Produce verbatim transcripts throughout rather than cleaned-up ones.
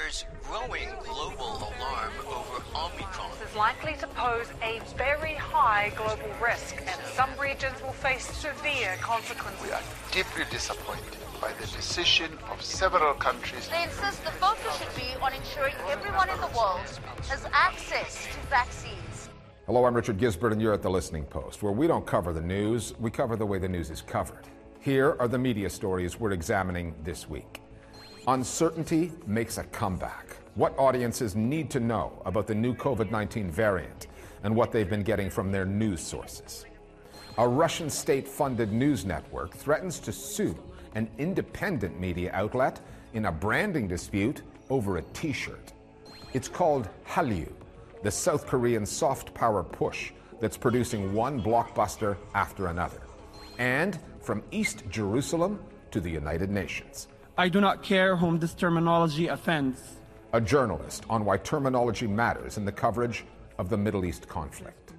There's growing global alarm over Omicron. This is likely to pose a very high global risk, and some regions will face severe consequences. We are deeply disappointed by the decision of several countries. They insist the focus should be on ensuring everyone in the world has access to vaccines. Hello, I'm Richard Gisbert, and you're at The Listening Post, where we don't cover the news, we cover the way the news is covered. Here are the media stories we're examining this week. Uncertainty makes a comeback. What audiences need to know about the new COVID nineteen variant and what they've been getting from their news sources. A Russian state-funded news network threatens to sue an independent media outlet in a branding dispute over a T-shirt. It's called Hallyu, the South Korean soft power push that's producing one blockbuster after another. And from East Jerusalem to the United Nations. I do not care whom this terminology offends. A journalist on why terminology matters in the coverage of the Middle East conflict.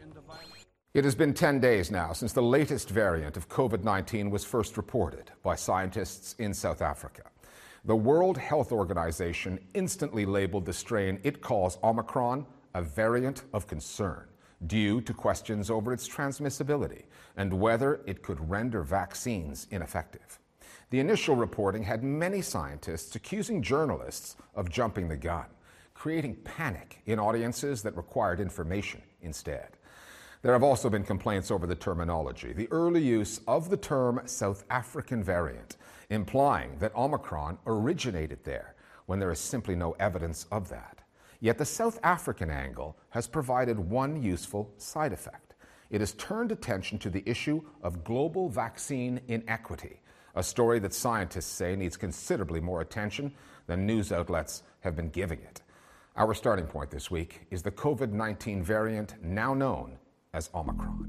It has been ten days now since the latest variant of COVID nineteen was first reported by scientists in South Africa. The World Health Organization instantly labeled the strain it calls Omicron a variant of concern due to questions over its transmissibility and whether it could render vaccines ineffective. The initial reporting had many scientists accusing journalists of jumping the gun, creating panic in audiences that required information instead. There have also been complaints over the terminology, the early use of the term South African variant, implying that Omicron originated there when there is simply no evidence of that. Yet the South African angle has provided one useful side effect. It has turned attention to the issue of global vaccine inequity, a story that scientists say needs considerably more attention than news outlets have been giving it. Our starting point this week is the COVID nineteen variant now known as Omicron.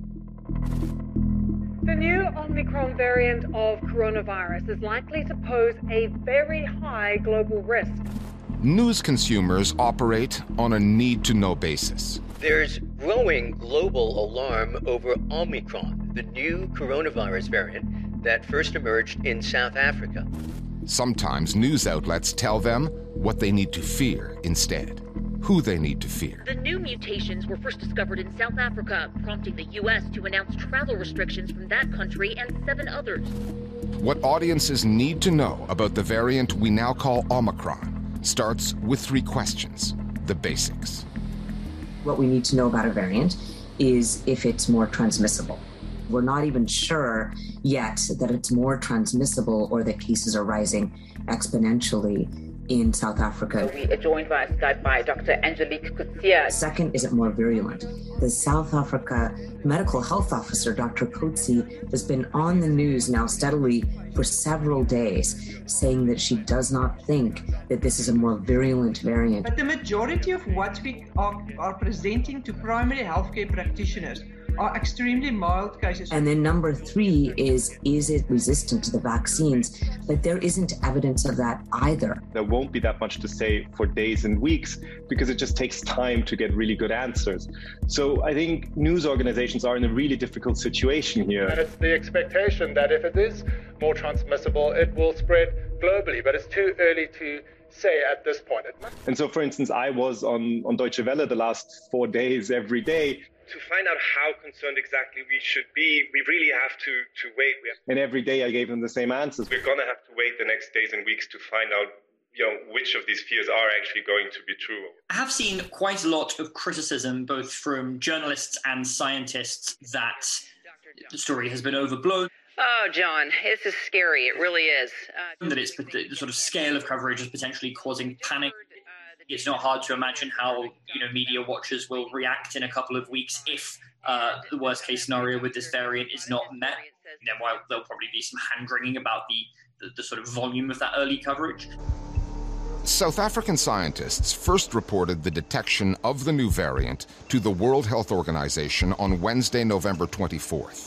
The new Omicron variant of coronavirus is likely to pose a very high global risk. News consumers operate on a need-to-know basis. There's growing global alarm over Omicron, the new coronavirus variant that first emerged in South Africa. Sometimes news outlets tell them what they need to fear instead, who they need to fear. The new mutations were first discovered in South Africa, prompting the U S to announce travel restrictions from that country and seven others. What audiences need to know about the variant we now call Omicron starts with three questions, the basics. What we need to know about a variant is if it's more transmissible. We're not even sure yet that it's more transmissible or that cases are rising exponentially in South Africa. We are joined via Skype by Doctor Angelique Coetzee. Second, is it more virulent? The South Africa medical health officer, Doctor Coetzee, has been on the news now steadily for several days, saying that she does not think that this is a more virulent variant. But the majority of what we are, are presenting to primary healthcare practitioners are extremely mild cases. And then number three is, is it resistant to the vaccines? But there isn't evidence of that either. There won't be that much to say for days and weeks because it just takes time to get really good answers. So I think news organizations are in a really difficult situation here. And it's the expectation that if it is more transmissible, it will spread globally, but it's too early to say at this point. And so, for instance, I was on, on Deutsche Welle the last four days every day. To find out how concerned exactly we should be, we really have to, to wait. We have and every day I gave them the same answers. We're going to have to wait the next days and weeks to find out, you know, which of these fears are actually going to be true. I have seen quite a lot of criticism, both from journalists and scientists, that the story has been overblown. Oh, John, this is scary. It really is. Uh, that it's the sort of scale of coverage is potentially causing panic. It's not hard to imagine how, you know, media watchers will react in a couple of weeks if uh, the worst case scenario with this variant is not met. You know, while there'll probably be some hand-wringing about the, the, the sort of volume of that early coverage. South African scientists first reported the detection of the new variant to the World Health Organization on Wednesday, November twenty-fourth.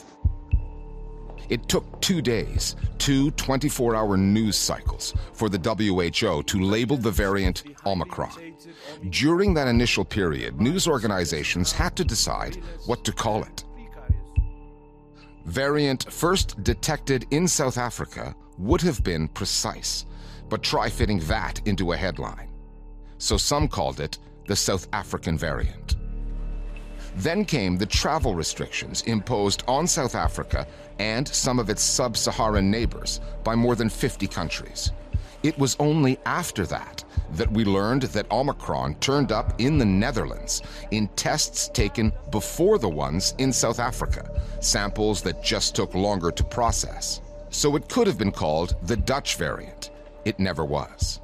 It took two days, two twenty-four hour news cycles, for the W H O to label the variant Omicron. During that initial period, news organizations had to decide what to call it. Variant first detected in South Africa would have been precise, But try fitting that into a headline. So some called it the South African variant. Then came the travel restrictions imposed on South Africa and some of its sub-Saharan neighbors by more than fifty countries. It was only after that that we learned that Omicron turned up in the Netherlands in tests taken before the ones in South Africa, samples that just took longer to process. So it could have been called the Dutch variant. It never was.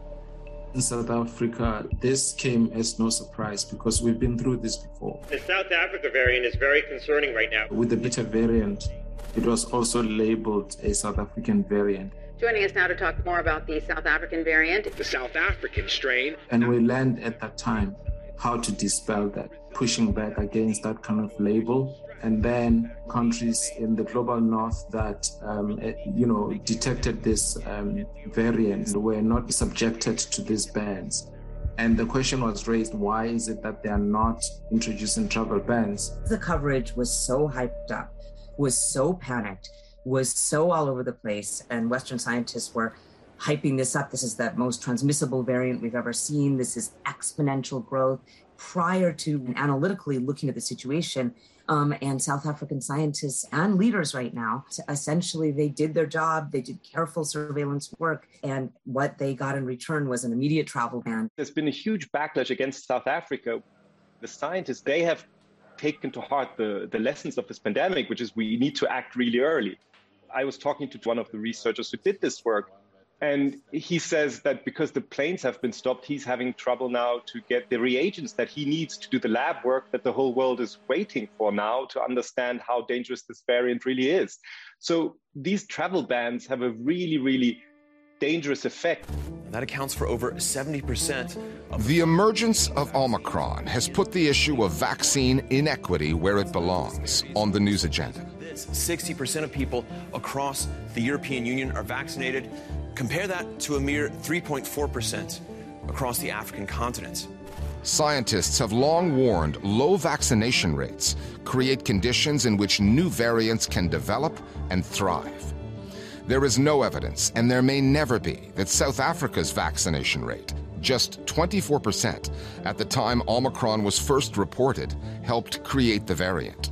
In South Africa, this came as no surprise because we've been through this before. The South Africa variant is very concerning right now. With the Beta variant, it was also labeled a South African variant. Joining us now to talk more about the South African variant, the South African strain. And we learned at that time how to dispel that, pushing back against that kind of label. And then countries in the global north that, um, you know, detected this um, variant were not subjected to these bans. And the question was raised, why is it that they are not introducing travel bans? The coverage was so hyped up, was so panicked, was so all over the place, and Western scientists were hyping this up. This is the most transmissible variant we've ever seen. This is exponential growth. Prior to analytically looking at the situation, um, and South African scientists and leaders right now, essentially they did their job, they did careful surveillance work, and what they got in return was an immediate travel ban. There's been a huge backlash against South Africa. The scientists, they have taken to heart the, the lessons of this pandemic, which is we need to act really early. I was talking to one of the researchers who did this work, and he says that because the planes have been stopped, he's having trouble now to get the reagents that he needs to do the lab work that the whole world is waiting for now to understand how dangerous this variant really is. So these travel bans have a really, really dangerous effect. And that accounts for over seventy percent of the emergence of Omicron has put the issue of vaccine inequity where it belongs on the news agenda. sixty percent of people across the European Union are vaccinated. Compare that to a mere three point four percent across the African continent. Scientists have long warned low vaccination rates create conditions in which new variants can develop and thrive. There is no evidence, and there may never be, that South Africa's vaccination rate, just twenty-four percent at the time Omicron was first reported, helped create the variant.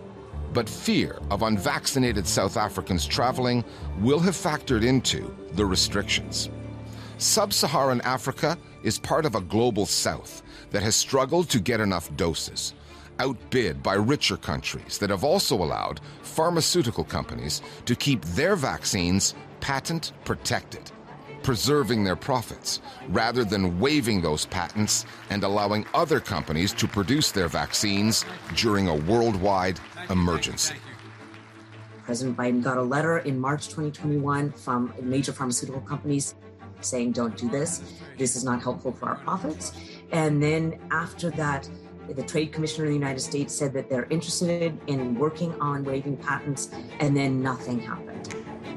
But fear of unvaccinated South Africans traveling will have factored into the restrictions. Sub-Saharan Africa is part of a global south that has struggled to get enough doses, outbid by richer countries that have also allowed pharmaceutical companies to keep their vaccines patent protected, preserving their profits rather than waiving those patents and allowing other companies to produce their vaccines during a worldwide emergency. President Biden got a letter in March twenty twenty-one from major pharmaceutical companies saying, don't do this. This is not helpful for our profits. And then after that, the Trade Commissioner of the United States said that they're interested in working on waiving patents, and then nothing happened.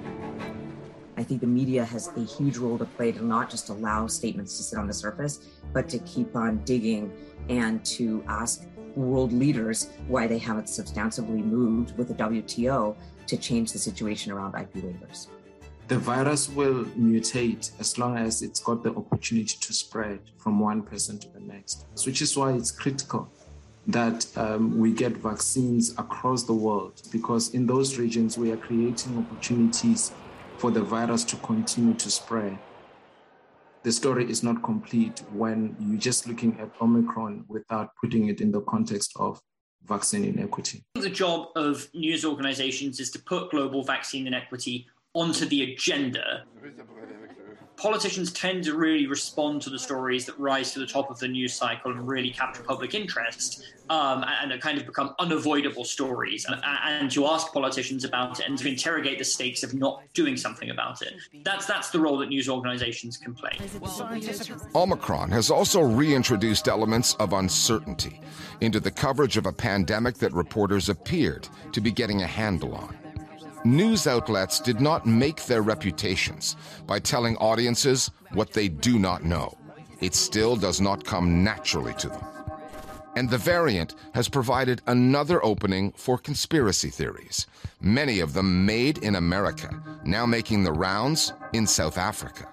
I think the media has a huge role to play to not just allow statements to sit on the surface, but to keep on digging and to ask world leaders why they haven't substantively moved with the W T O to change the situation around I P waivers. The virus will mutate as long as it's got the opportunity to spread from one person to the next, which is why it's critical that um, we get vaccines across the world, because in those regions we are creating opportunities for the virus to continue to spread. The story is not complete when you're just looking at Omicron without putting it in the context of vaccine inequity. The job of news organizations is to put global vaccine inequity onto the agenda. Politicians tend to really respond to the stories that rise to the top of the news cycle and really capture public interest, um, and that kind of become unavoidable stories. And, and to ask politicians about it and to interrogate the stakes of not doing something about it. That's that's the role that news organizations can play. Omicron has also reintroduced elements of uncertainty into the coverage of a pandemic that reporters appeared to be getting a handle on. News outlets did not make their reputations by telling audiences what they do not know. It still does not come naturally to them. And the variant has provided another opening for conspiracy theories, many of them made in America, now making the rounds in South Africa.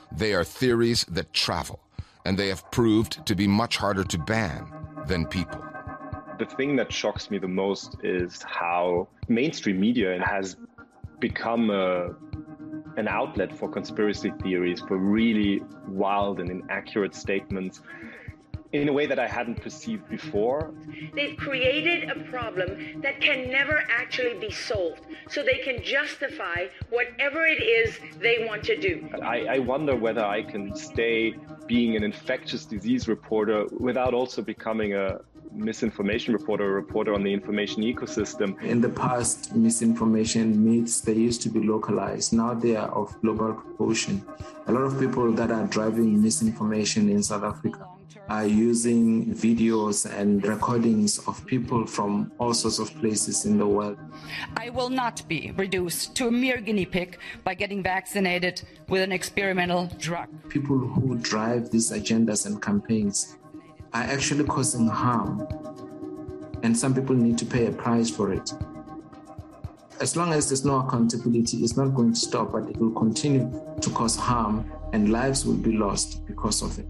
They are theories that travel, and they have proved to be much harder to ban than people. The thing that shocks me the most is how mainstream media has become a, an outlet for conspiracy theories, for really wild and inaccurate statements, in a way that I hadn't perceived before. They've created a problem that can never actually be solved, so they can justify whatever it is they want to do. I, I wonder whether I can stay being an infectious disease reporter without also becoming a misinformation reporter, a reporter on the information ecosystem. In the past, misinformation myths, they used to be localized. Now they are of global proportion. A lot of people that are driving misinformation in South Africa are using videos and recordings of people from all sorts of places in the world. I will not be reduced to a mere guinea pig by getting vaccinated with an experimental drug. People who drive these agendas and campaigns are actually causing harm, and some people need to pay a price for it. As long as there's no accountability, it's not going to stop, but it will continue to cause harm, and lives will be lost because of it.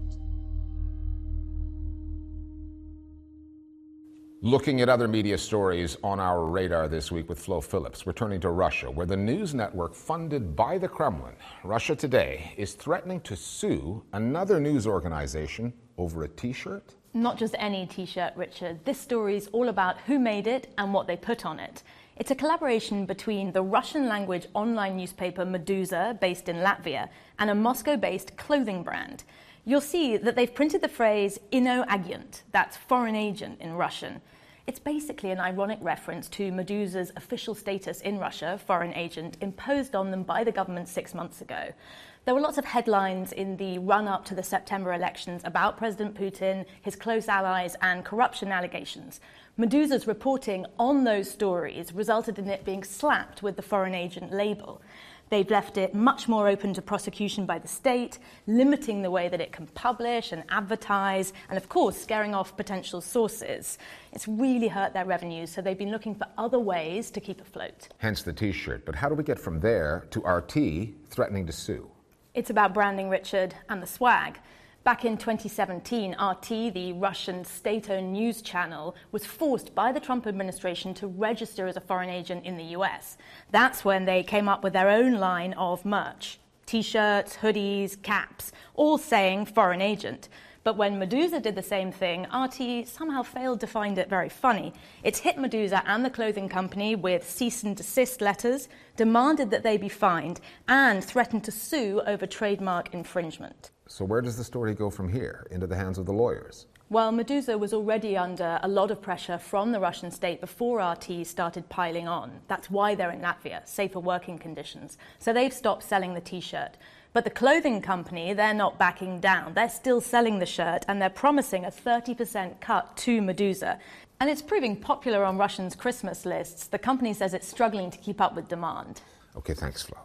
Looking at other media stories on our radar this week with Flo Phillips, we're turning to Russia, where the news network funded by the Kremlin, Russia Today, is threatening to sue another news organization over a T-shirt? Not just any T-shirt, Richard. This story is all about who made it and what they put on it. It's a collaboration between the Russian-language online newspaper Meduza, based in Latvia, and a Moscow-based clothing brand. You'll see that they've printed the phrase "inoagent," that's foreign agent in Russian. It's basically an ironic reference to Meduza's official status in Russia, foreign agent, imposed on them by the government six months ago. There were lots of headlines in the run-up to the September elections about President Putin, his close allies, and corruption allegations. Meduza's reporting on those stories resulted in it being slapped with the foreign agent label. They've left it much more open to prosecution by the state, limiting the way that it can publish and advertise, and of course, scaring off potential sources. It's really hurt their revenues, so they've been looking for other ways to keep afloat. Hence the T-shirt. But how do we get from there to R T threatening to sue? It's about branding, Richard, and the swag. Back in twenty seventeen, R T, the Russian state-owned news channel, was forced by the Trump administration to register as a foreign agent in the U S. That's when they came up with their own line of merch. T-shirts, hoodies, caps, all saying foreign agent. But when Meduza did the same thing, R T somehow failed to find it very funny. It's hit Meduza and the clothing company with cease and desist letters, demanded that they be fined, and threatened to sue over trademark infringement. So where does the story go from here? Into the hands of the lawyers? Well, Meduza was already under a lot of pressure from the Russian state before R T started piling on. That's why they're in Latvia, safer working conditions. So they've stopped selling the T-shirt. But the clothing company, they're not backing down. They're still selling the shirt, and they're promising a thirty percent cut to Meduza. And it's proving popular on Russians' Christmas lists. The company says it's struggling to keep up with demand. Okay, thanks, Flo.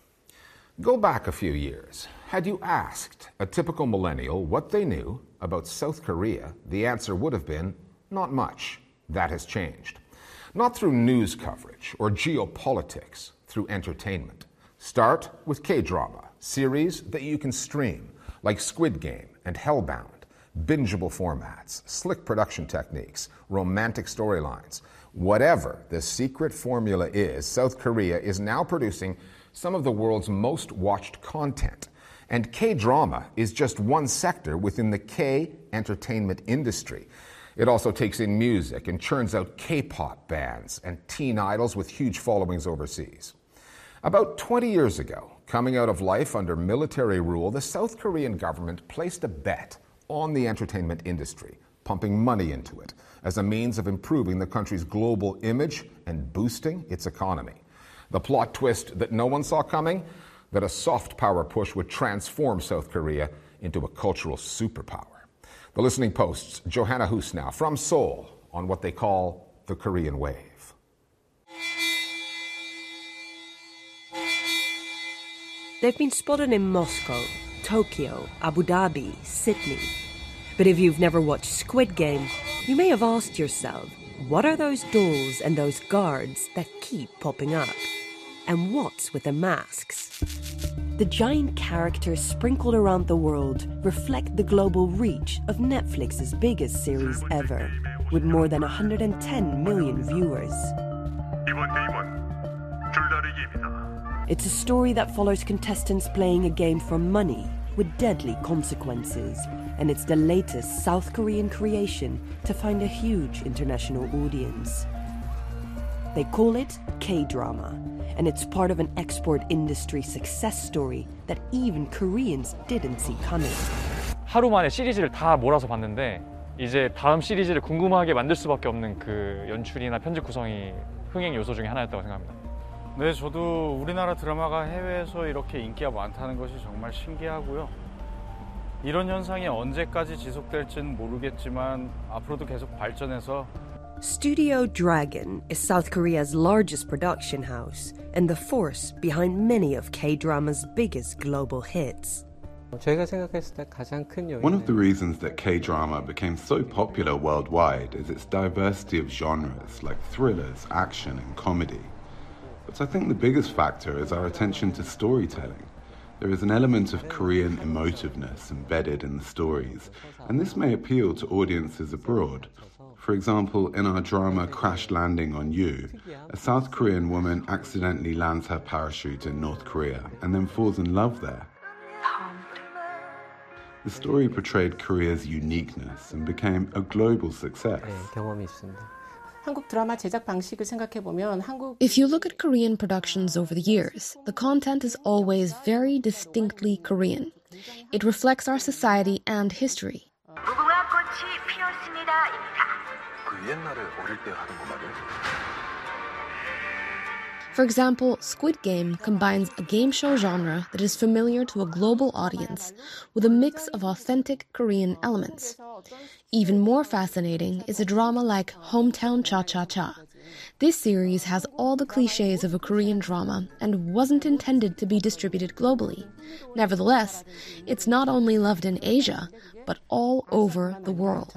Go back a few years. Had you asked a typical millennial what they knew about South Korea, the answer would have been, not much. That has changed. Not through news coverage or geopolitics, through entertainment. Start with K-drama, series that you can stream, like Squid Game and Hellbound. Bingeable formats, slick production techniques, romantic storylines. Whatever the secret formula is, South Korea is now producing some of the world's most watched content. And K-drama is just one sector within the K-entertainment industry. It also takes in music and churns out K-pop bands and teen idols with huge followings overseas. About twenty years ago, coming out of life under military rule, the South Korean government placed a bet on the entertainment industry, pumping money into it as a means of improving the country's global image and boosting its economy. The plot twist that no one saw coming? That a soft power push would transform South Korea into a cultural superpower. The Listening Post's Johanna Husnow from Seoul on what they call the Korean wave. They've been spotted in Moscow, Tokyo, Abu Dhabi, Sydney. But if you've never watched Squid Game, you may have asked yourself, what are those dolls and those guards that keep popping up? And what's with the masks? The giant characters sprinkled around the world reflect the global reach of Netflix's biggest series ever, with more than one hundred ten million viewers. It's a story that follows contestants playing a game for money with deadly consequences, and it's the latest South Korean creation to find a huge international audience. They call it K-drama, and it's part of an export industry success story that even Koreans didn't see coming. 하루 만에 시리즈를 다 몰아서 봤는데 이제 다음 시리즈를 궁금하게 만들 수밖에 없는 그 연출이나 편집 구성이 흥행 요소 중에 하나였다고 생각합니다. 네, 저도 우리나라 드라마가 해외에서 이렇게 인기가 많다는 것이 정말 신기하고요. 이런 현상이 언제까지 지속될지는 모르겠지만 앞으로도 계속 발전해서 Studio Dragon is South Korea's largest production house and the force behind many of K-drama's biggest global hits. One of the reasons that K-drama became so popular worldwide is its diversity of genres like thrillers, action, and comedy. But I think the biggest factor is our attention to storytelling. There is an element of Korean emotiveness embedded in the stories, and this may appeal to audiences abroad. For example, in our drama Crash Landing on You, a South Korean woman accidentally lands her parachute in North Korea and then falls in love there. The story portrayed Korea's uniqueness and became a global success. If you look at Korean productions over the years, the content is always very distinctly Korean. It reflects our society and history. For example, Squid Game combines a game show genre that is familiar to a global audience with a mix of authentic Korean elements. Even more fascinating is a drama like Hometown Cha-Cha-Cha. This series has all the cliches of a Korean drama and wasn't intended to be distributed globally. Nevertheless, it's not only loved in Asia, but all over the world.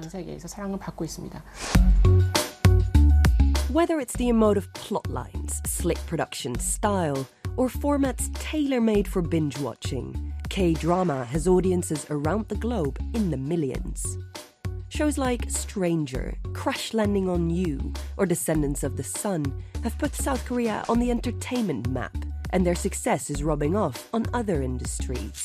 Whether it's the emotive plot lines, slick production style, or formats tailor-made for binge-watching, K-drama has audiences around the globe in the millions. Shows like Stranger, Crash Landing on You, or Descendants of the Sun have put South Korea on the entertainment map, and their success is rubbing off on other industries.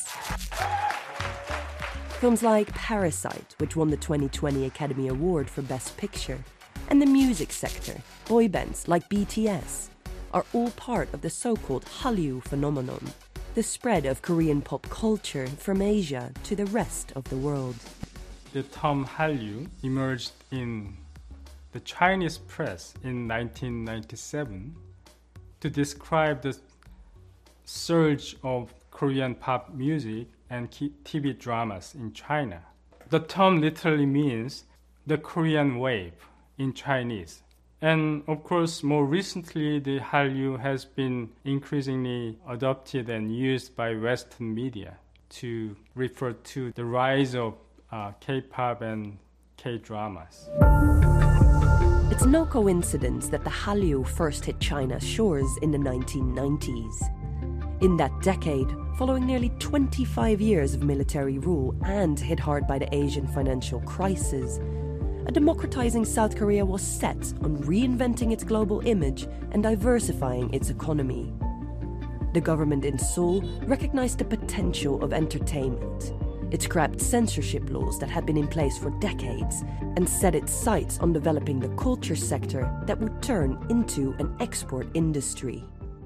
Films like Parasite, which won the twenty twenty Academy Award for Best Picture, and the music sector, boy bands like B T S, are all part of the so-called Hallyu phenomenon, the spread of Korean pop culture from Asia to the rest of the world. The term Hallyu emerged in the Chinese press in nineteen ninety-seven to describe the surge of Korean pop music and T V dramas in China. The term literally means the Korean wave in Chinese. And of course, more recently, the Hallyu has been increasingly adopted and used by Western media to refer to the rise of uh, K-pop and K-dramas. It's no coincidence that the Hallyu first hit China's shores in the nineteen nineties. In that decade, following nearly twenty-five years of military rule and hit hard by the Asian financial crisis, a democratizing South Korea was set on reinventing its global image and diversifying its economy. The government in Seoul recognized the potential of entertainment. It scrapped censorship laws that had been in place for decades and set its sights on developing the culture sector that would turn into an export industry.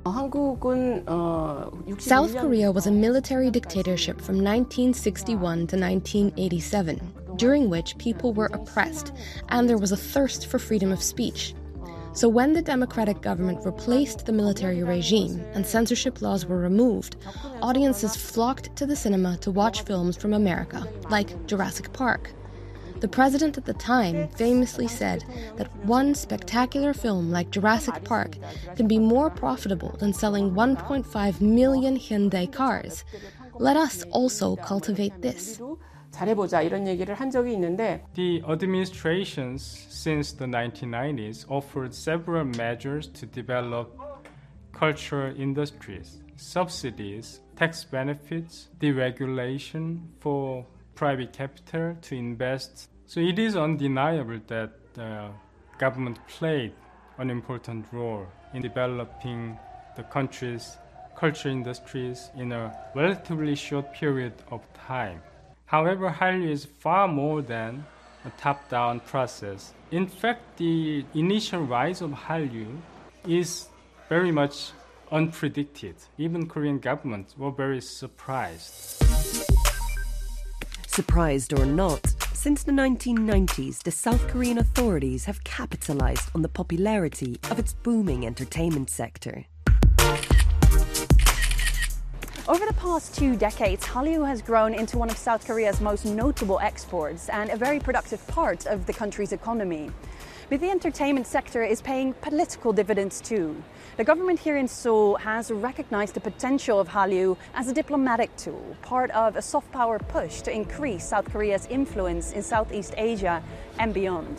South Korea was a military dictatorship from nineteen sixty-one to nineteen eighty-seven, during which people were oppressed and there was a thirst for freedom of speech. So when the democratic government replaced the military regime and censorship laws were removed, audiences flocked to the cinema to watch films from America, like Jurassic Park. The president at the time famously said that one spectacular film like Jurassic Park can be more profitable than selling one point five million Hyundai cars. Let us also cultivate this. The administrations since the nineteen nineties offered several measures to develop cultural industries, subsidies, tax benefits, deregulation for private capital to invest. So it is undeniable that the government played an important role in developing the country's culture industries in a relatively short period of time. However, Hallyu is far more than a top-down process. In fact, the initial rise of Hallyu is very much unpredicted. Even Korean governments were very surprised. Surprised or not, since the nineteen nineties, the South Korean authorities have capitalized on the popularity of its booming entertainment sector. Over the past two decades, Hallyu has grown into one of South Korea's most notable exports and a very productive part of the country's economy. But the entertainment sector is paying political dividends too. The government here in Seoul has recognized the potential of Hallyu as a diplomatic tool, part of a soft power push to increase South Korea's influence in Southeast Asia and beyond.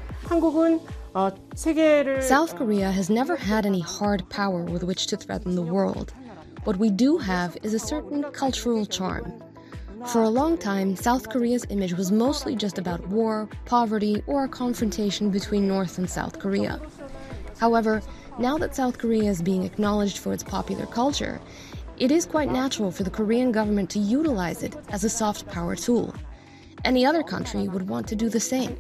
South Korea has never had any hard power with which to threaten the world. What we do have is a certain cultural charm. For a long time, South Korea's image was mostly just about war, poverty, or a confrontation between North and South Korea. However, now that South Korea is being acknowledged for its popular culture, it is quite natural for the Korean government to utilize it as a soft power tool. Any other country would want to do the same.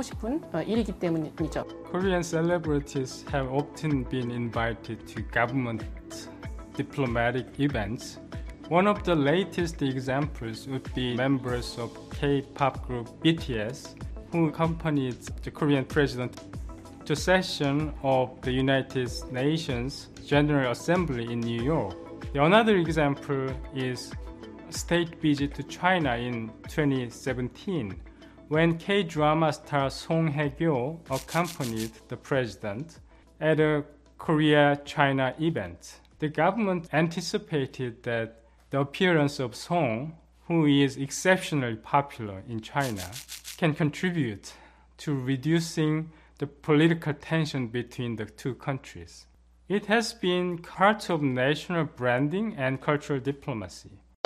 Korean celebrities have often been invited to government diplomatic events. One of the latest examples would be members of K-pop group B T S, who accompanied the Korean president to session of the United Nations General Assembly in New York. Another example is a state visit to China in twenty seventeen, when K-drama star Song Hye-kyo accompanied the president at a Korea-China event. The government anticipated that the appearance of Song, who is exceptionally popular in China, can contribute to reducing the political tension between the two countries. It has been part of national branding and cultural diplomacy.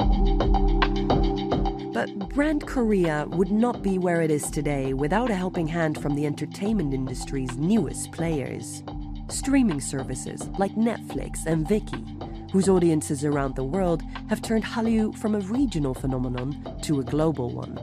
But brand Korea would not be where it is today without a helping hand from the entertainment industry's newest players. Streaming services like Netflix and Viki, whose audiences around the world have turned Hallyu from a regional phenomenon to a global one.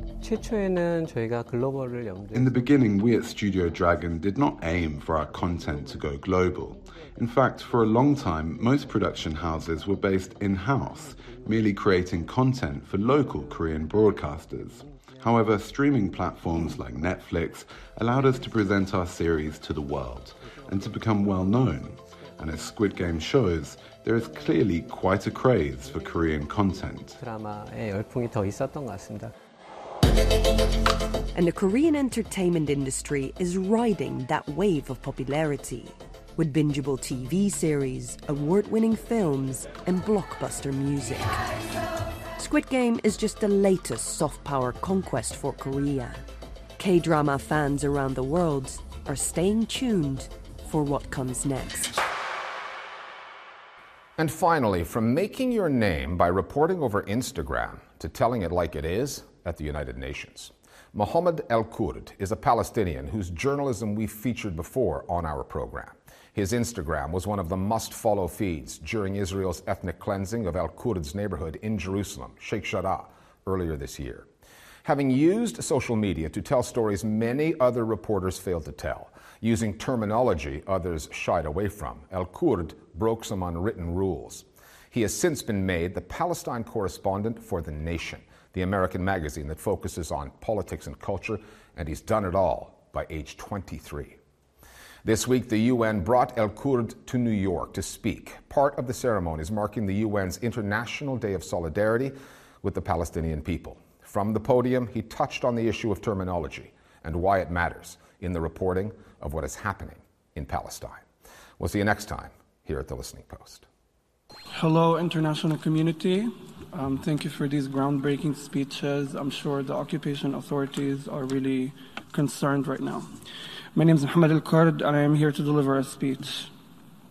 In the beginning, we at Studio Dragon did not aim for our content to go global. In fact, for a long time, most production houses were based in-house, merely creating content for local Korean broadcasters. However, streaming platforms like Netflix allowed us to present our series to the world and to become well known. And as Squid Game shows, there is clearly quite a craze for Korean content. And the Korean entertainment industry is riding that wave of popularity, with bingeable T V series, award-winning films, and blockbuster music. Squid Game is just the latest soft power conquest for Korea. K-drama fans around the world are staying tuned for what comes next. And finally, from making your name by reporting over Instagram to telling it like it is at the United Nations. Mohammed El-Kurd is a Palestinian whose journalism we've featured before on our program. His Instagram was one of the must-follow feeds during Israel's ethnic cleansing of El-Kurd's neighborhood in Jerusalem, Sheikh Jarrah, earlier this year. Having used social media to tell stories many other reporters failed to tell, using terminology others shied away from, El-Kurd broke some unwritten rules. He has since been made the Palestine correspondent for The Nation, the American magazine that focuses on politics and culture, and he's done it all by age twenty-three. This week, the U N brought El-Kurd to New York to speak. Part of the ceremonies marking the U N's International Day of Solidarity with the Palestinian people. From the podium, he touched on the issue of terminology and why it matters in the reporting of what is happening in Palestine. We'll see you next time here at The Listening Post. Hello, international community. Um, thank you for these groundbreaking speeches. I'm sure the occupation authorities are really concerned right now. My name is Mohammed El-Kurd, and I am here to deliver a speech.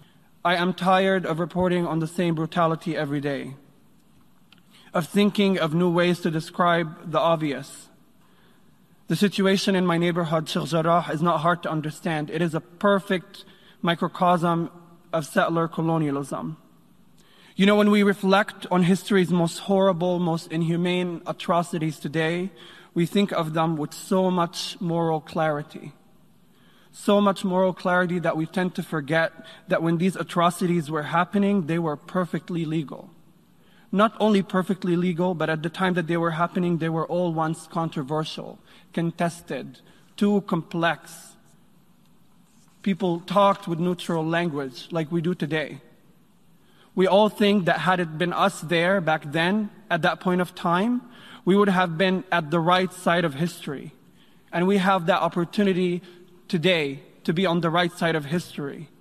I am tired of reporting on the same brutality every day, of thinking of new ways to describe the obvious. The situation in my neighborhood, Sheikh Jarrah, is not hard to understand. It is a perfect microcosm of settler colonialism. You know, when we reflect on history's most horrible, most inhumane atrocities today, we think of them with so much moral clarity. So much moral clarity that we tend to forget that when these atrocities were happening, they were perfectly legal. Not only perfectly legal, but at the time that they were happening, they were all once controversial, contested, too complex. People talked with neutral language like we do today. We all think that had it been us there back then, at that point of time, we would have been at the right side of history. And we have that opportunity today to be on the right side of history.